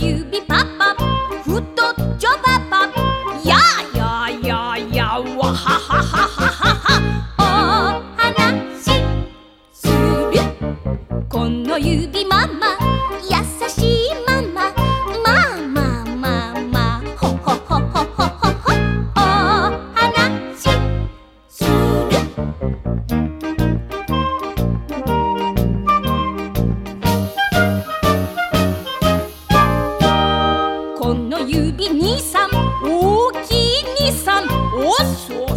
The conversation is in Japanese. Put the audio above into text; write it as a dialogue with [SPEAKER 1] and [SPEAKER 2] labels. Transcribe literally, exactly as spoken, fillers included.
[SPEAKER 1] 指パパ太っちょパパややややわははははははお話するこの指ママ優しいママまあまあまあまあほほほほほほほお話するこの指にさん大きいにさんおっそ